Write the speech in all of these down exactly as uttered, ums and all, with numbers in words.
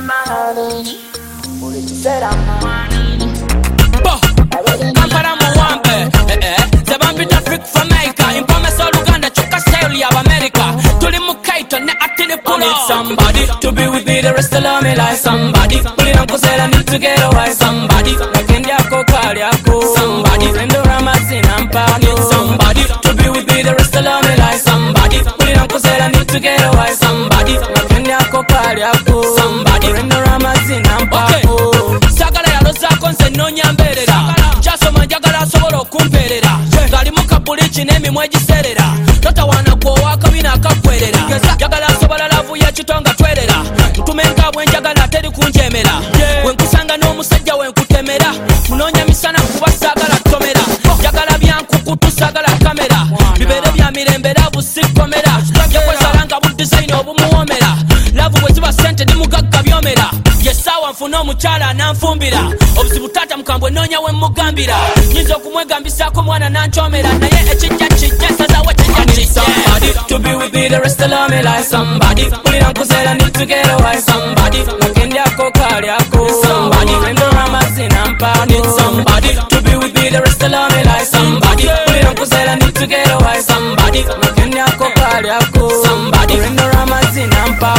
Kampala muwambe Zebambita freak for America Impome so Luganda Chuka Sail of America Tuli Mukaito ne atini pulo I need somebody to be with me the rest of love me like somebody Puli nanko said I need to get away Somebody Nakendi yako kali yako Somebody Rendo Ramazina mpa I need somebody to be with me the rest of love me like somebody Puli nanko said I need to get away Somebody Nakendi yako kali yako Somebody Rendo Ramazina mpa Sagala ya loza konse nonya mberera Chasoma njagala asobola okumperera Gali mukabulichi n'emimwa egiserera Totawana gwowa akabina akakwerera Njagala asobola lavu ya kitonga twerera Ntumenga bwenjagala teri kunjemera Wenkusanga n'omusajja wenkutemera Munonya misana kuba sagala tomera Njagala byankukutu sagala kamera Bibere bya mirembe lavu sikomera Yakwezalanga bu design obumuwomera Lavu bwe ziba sente di mugagga byomera Yesawa nfuna omukyala nanfumbira Obuzibu tata mukambwe nonya we mugambira Nyinza okumwegambisako mwana nanchomera Naye ekijja kijja sazawe kijja kijja Somebody to be with me the rest of love me like somebody Pulira nkuzera need to get away Somebody Nakendi ako kali ako Somebody Rendo Ramazina mpa Need somebody to be with me the rest of love me like somebody Pulira nkuzera need to get away Somebody Nakendi ako kali ako Somebody Rendo Ramazina mpa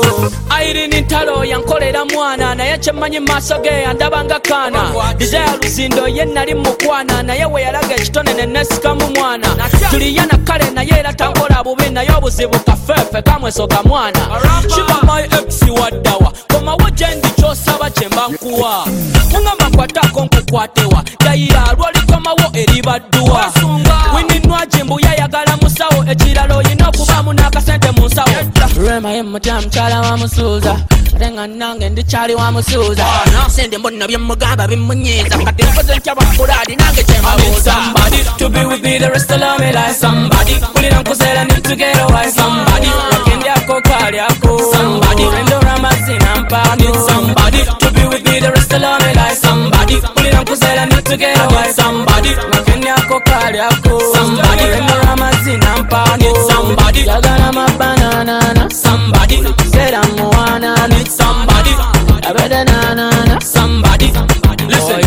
Irene Ntalo yankolera mwana naye kyemmanyi maaso ge andabanga kaana Desire Luzindo ye nali mukwana naye we yalaga ekitone ne nesikamu mwana tuliya na kale naye era tankola bubi naye obuzibu kafeefe kamwesoga mwana Shiba my ex waddawa komawo gyendi kyosaba kyemba nkuwa mungamba nkwatako nkukwatewa yayira lwolikomawo eri badduwa wininwa jimbu yayagala musawo ekiralo oyina okubaamu n'akasente mu nsawo Rema ye mutya mukyala wa musuuza Renga nange ndikyali wa musuuza Sende mbona byemugamba bimunyiiza Kati nkoze ntya bakuladi nange kyembabuuza Somebody to be with me the rest of love me like somebody Pulira nkuzera need to get away Somebody Nakendi ako kali ako Somebody Rendo Ramazina mpa Need somebody to be with me the rest of love me like somebody Pulira nkuzera need to get away Somebody Nakendi ako kali ako Somebody Rendo Ramazina mpa Need somebody Yagala mabanana Somebody said I'm wanna need somebody I better na na na Somebody Listen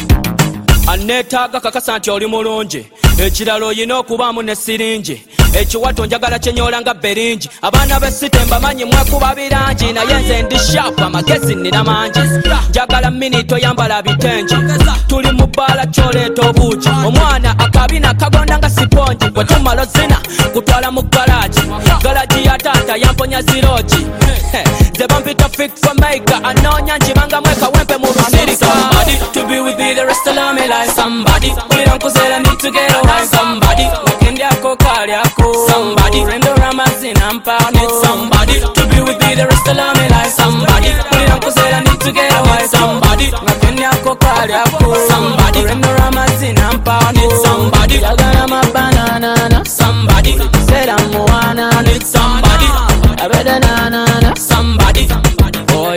Anetaga kakasa nti oli mulungi Ekiralo oyina okubaamu ne siringi Ekiwato njagala kyenyola nga beringi Abaana b'essite mbamanyi mwekuba birangi Naye nze ndi sharp amagezi nina mangi Njagala minito yambala bitengi Tuli mu bbaala kyoleeta obuugi Omwana akabina kagonda nga sipongi Bwe tumala zina kutwala mu galaji Galaji ya taata yamponya ziroji Ze bampita fit for maker Anoonya njibanga mweka wempe mu rusirika Somebody to be with me the rest of love me like somebody Pulira nkuzera need to get away Somebody Nakendi ako kali ako Somebody Rendo Ramazina mpa Need somebody to be with me the rest of love me like somebody Pulira nkuzera need to get away Somebody Nakendi ako kali ako Somebody Rendo Ramazina mpa Need somebody Yagala mabanana Somebody said I'm wanna Need somebody I better na na na Somebody Boy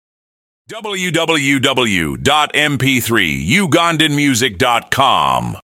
w w w dot m p three ugandan music dot com